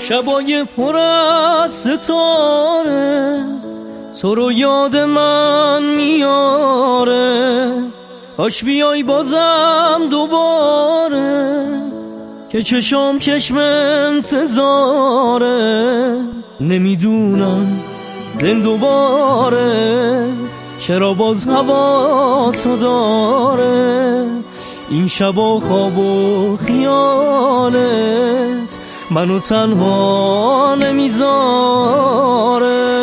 شبای پر از ستاره تو رو یاد من میاره، کاش بیای بازم دوباره که چشم انتظاره. نمیدونم دل دوباره چرا باز هوا تو داره، این شبا خواب و خیالت منو تنها نمیذاره.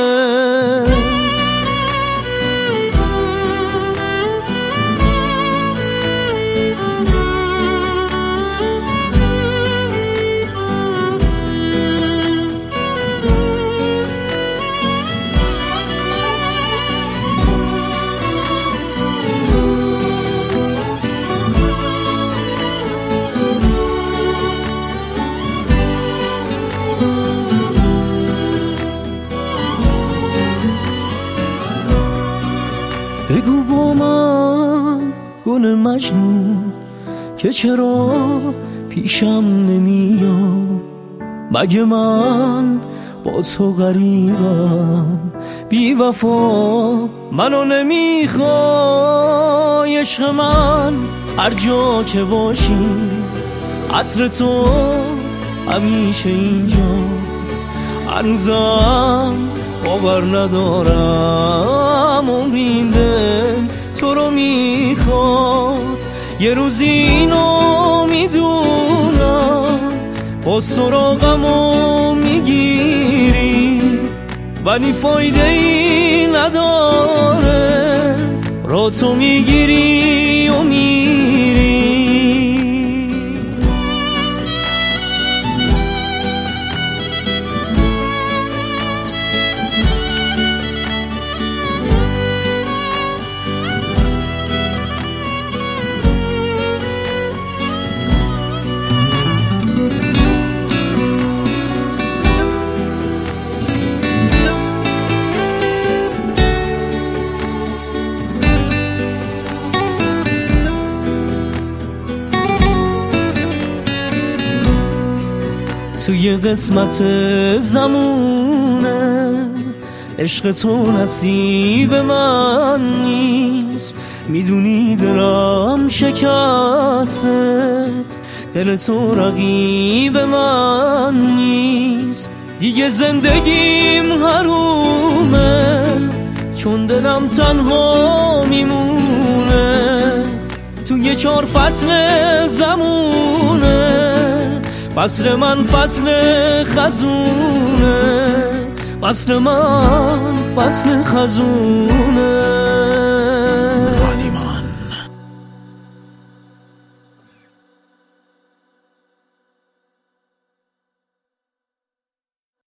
بگو با من گل مجنون که چرا پیشم نمیاد، مگه من با تو غریبم بی وفا منو نمیخوای. عشق من هر جا که باشی عطر تو همیشه اینجاست، هنوزم باور ندارم عمریم دل تو رو میخواست. یه روز اینو میدونم با سراغمو میگیری، ولی فایده ای نداره، را تو میگیری و میری. توی قسمت زمونه عشق تو نصیب من نیست، میدونی دلم شکسته، دل تو رقیب من نیست. دیگه زندگیم حرومه چون دلم تنها میمونه. توی 4 فصل زمونه، فصل من فصل خزونه، فصل من فصل خزونه.